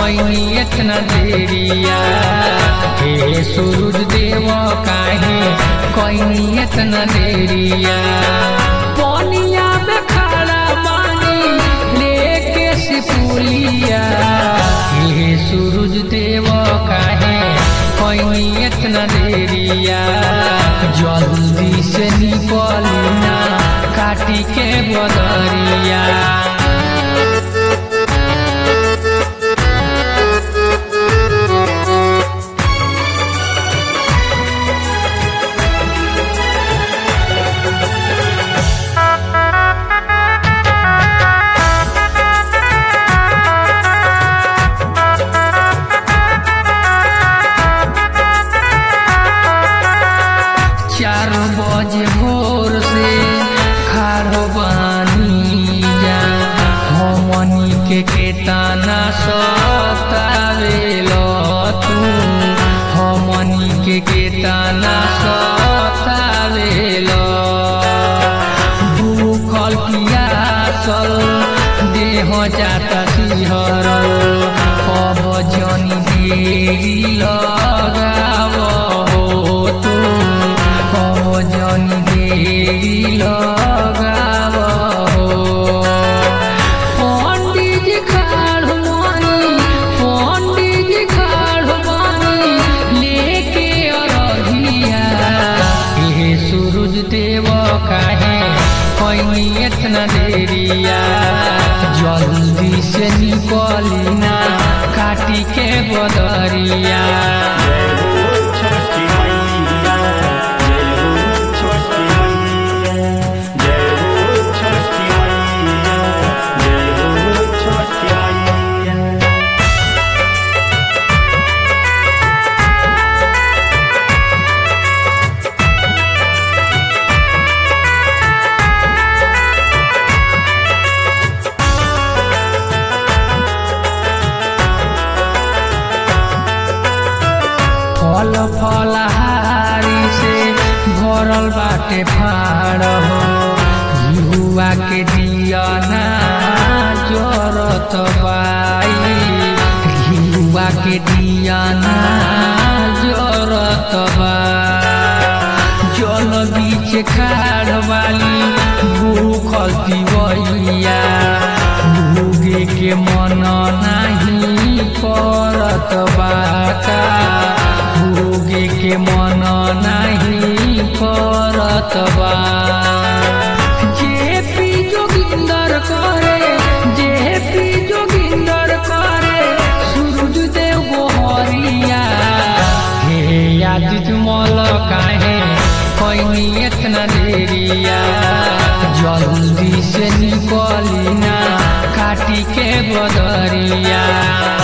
कोई इतना देरिया। हे सूरज देव काहे कोई इतना देरिया। पनिया में खड़ा बानी लेके सिपुलिया। हे सूरज देव काहे कोई इतना देरिया। जल्दी से निकलना काटी के बदरिया। भोर से खाड़ो बानी जा हमनी के केतना सतावेलो तू। हमनी के केतना सतावेलो। भूखल पियासल देह जाता सिहरल। अब जनी देरी लगाव हो तू। जनी देरी लगाव हो। पंडित जी खाड़ बानी पंडित जी खाड़ बानी लेके अरघिया। हे सूरज देव काहे कोई इतना देरिया। जल्दी से निकलना काटी के बदरिया। फल फलहारी से भरल बाटे फाड़ हो। युवा के दियना जरत बाई। युवा के दियना जरत बा। जल बीच खाड़ वाली भूखल दिवैया। भूगे के मन नहीं करत बाका। भूगे के मन नहीं करत बा। जेपी जोगिंदर करे जेपी जोगिंदर करे सूरज देव गोहरिया। हे आदित्य मल काहे कोई इतना देरिया। जल्दी से निकलना काटी के बदरिया।